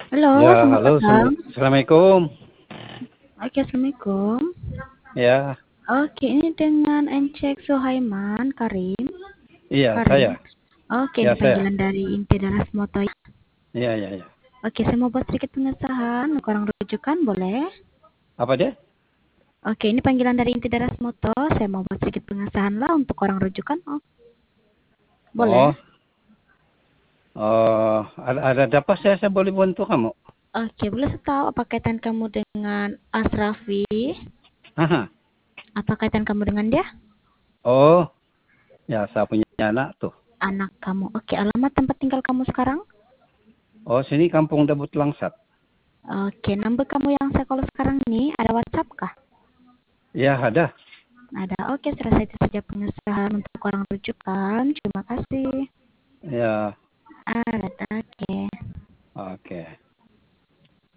Halo, Ya, selamat halo, datang. Assalamualaikum. Oke, Assalamualaikum. Ya, Oke, ini dengan Encik Suhaiman Karim. iya Karim. saya. Oke, Ya ini saya. panggilan dari Inti Daras Moto. Iya, iya, iya. Oke, saya mau buat sedikit pengesahan, kurang rujukan, boleh? Apa dia? Oke, ini panggilan dari Inti Daras Moto. Saya mau buat sedikit pengesahan lah untuk orang rujukan. Oh, boleh? Oh, ada apa saya boleh bantu kamu? Oke, boleh saya tahu apa kaitan kamu dengan Asrafi? Haha. Apa kaitan kamu dengan dia? Oh, ya saya punya anak tuh. Anak kamu. Oke, alamat tempat tinggal kamu sekarang? Oh, sini Kampung Debut Langsat. Oke, nomor kamu yang saya call sekarang nih, ada WhatsApp kah? Ya, ada. Ada. Oke, selesai itu saja pengesahan untuk orang rujukan. Terima kasih. Ya, Ada. Oke. oke.